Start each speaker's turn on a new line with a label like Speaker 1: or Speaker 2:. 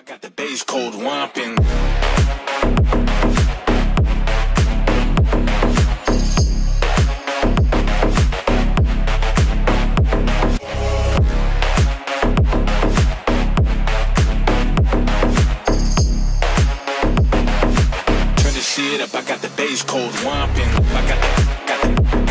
Speaker 1: I got the bass cold whomping. Turn the shit up, I got the bass cold whomping. I got the